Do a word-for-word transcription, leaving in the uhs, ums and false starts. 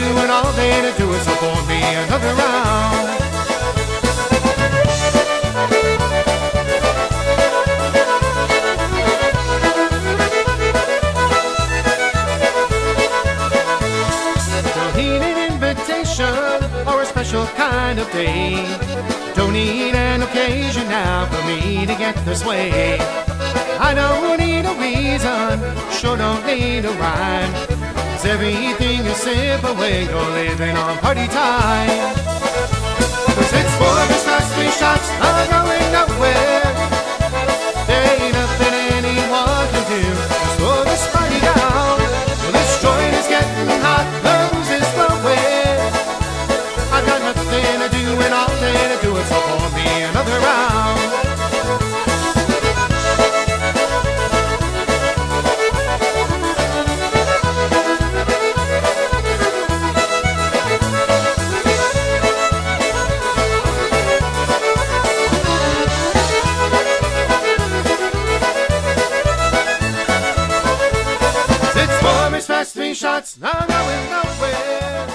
doing all day to do it, so pour me another round. Don't need an invitation or a special kind of day. Don't need an occasion now for me to get this way. I don't need a reason, sure don't need a rhyme, 'cause everything is simple when you're living on party time. 'Cause it's four Christmas, three shots, not going nowhere. There ain't nothing anyone can do to slow this party down. Well, this joint is getting hot, the booze is flowing. I've got nothing to do and all day to do it, so pour me another round. It's four, it's fast, three shots, not going nowhere.